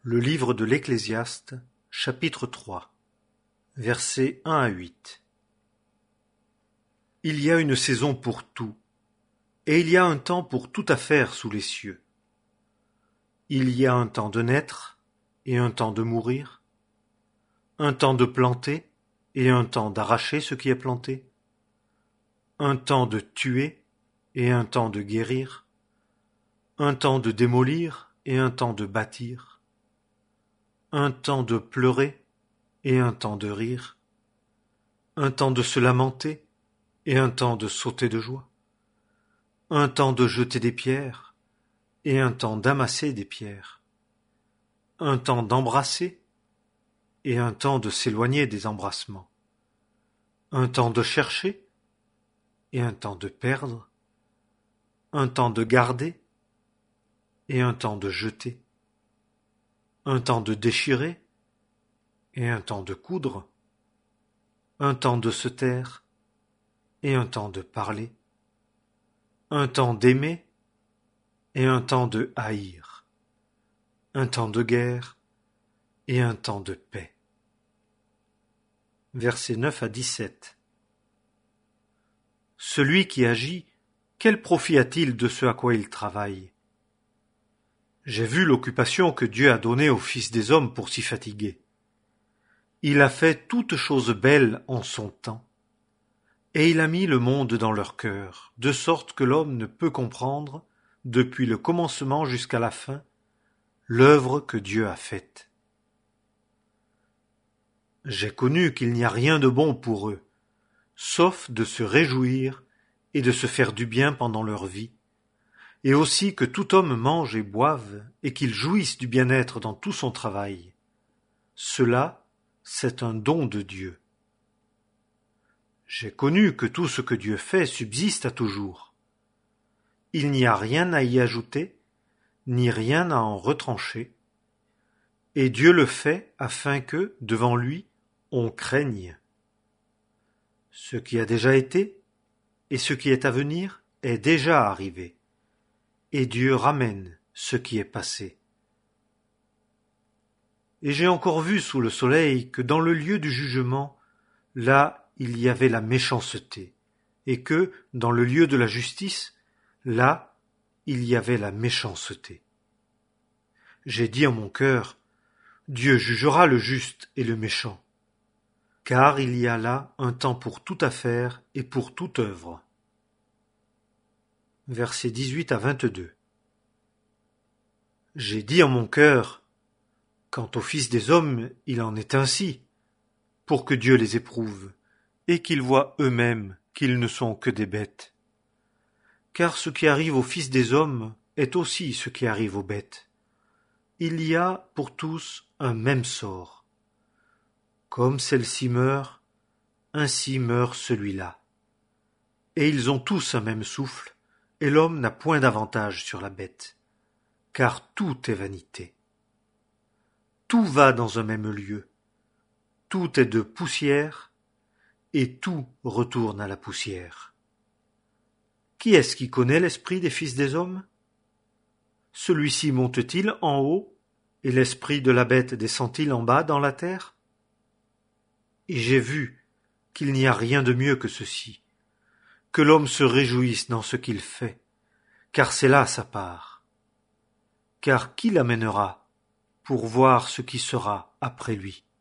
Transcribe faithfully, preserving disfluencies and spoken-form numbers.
Le livre de l'Ecclésiaste, chapitre trois, versets un à huit. Il y a une saison pour tout, et il y a un temps pour toute affaire sous les cieux. Il y a un temps de naître et un temps de mourir, un temps de planter et un temps d'arracher ce qui est planté, un temps de tuer et un temps de guérir, un temps de démolir et un temps de bâtir, un temps de pleurer et un temps de rire, un temps de se lamenter et un temps de sauter de joie, un temps de jeter des pierres et un temps d'amasser des pierres, un temps d'embrasser et un temps de s'éloigner des embrassements, un temps de chercher et un temps de perdre, un temps de garder et un temps de jeter, un temps de déchirer et un temps de coudre, un temps de se taire et un temps de parler, un temps d'aimer et un temps de haïr, un temps de guerre et un temps de paix. Versets neuf à dix-sept. Celui qui agit, quel profit a-t-il de ce à quoi il travaille? J'ai vu l'occupation que Dieu a donnée aux fils des hommes pour s'y fatiguer. Il a fait toutes choses belles en son temps, et il a mis le monde dans leur cœur, de sorte que l'homme ne peut comprendre, depuis le commencement jusqu'à la fin, l'œuvre que Dieu a faite. J'ai connu qu'il n'y a rien de bon pour eux, sauf de se réjouir et de se faire du bien pendant leur vie, et aussi que tout homme mange et boive, et qu'il jouisse du bien-être dans tout son travail. Cela, c'est un don de Dieu. J'ai connu que tout ce que Dieu fait subsiste à toujours. Il n'y a rien à y ajouter, ni rien à en retrancher, et Dieu le fait afin que, devant lui, on craigne. Ce qui a déjà été, et ce qui est à venir, est déjà arrivé. Et Dieu ramène ce qui est passé. Et j'ai encore vu sous le soleil que dans le lieu du jugement, là il y avait la méchanceté, et que, dans le lieu de la justice, là il y avait la méchanceté. J'ai dit en mon cœur, Dieu jugera le juste et le méchant, car il y a là un temps pour toute affaire et pour toute œuvre. Versets dix-huit à vingt-deux. J'ai dit en mon cœur, quant aux fils des hommes, il en est ainsi, pour que Dieu les éprouve, et qu'ils voient eux-mêmes qu'ils ne sont que des bêtes. Car ce qui arrive aux fils des hommes est aussi ce qui arrive aux bêtes. Il y a pour tous un même sort. Comme celle-ci meurt, ainsi meurt celui-là. Et ils ont tous un même souffle, et l'homme n'a point d'avantage sur la bête, car tout est vanité. Tout va dans un même lieu, tout est de poussière, et tout retourne à la poussière. Qui est-ce qui connaît l'esprit des fils des hommes? Celui-ci monte-t-il en haut, et l'esprit de la bête descend-il en bas dans la terre? Et j'ai vu qu'il n'y a rien de mieux que ceci, que l'homme se réjouisse dans ce qu'il fait, car c'est là sa part. Car qui l'amènera pour voir ce qui sera après lui?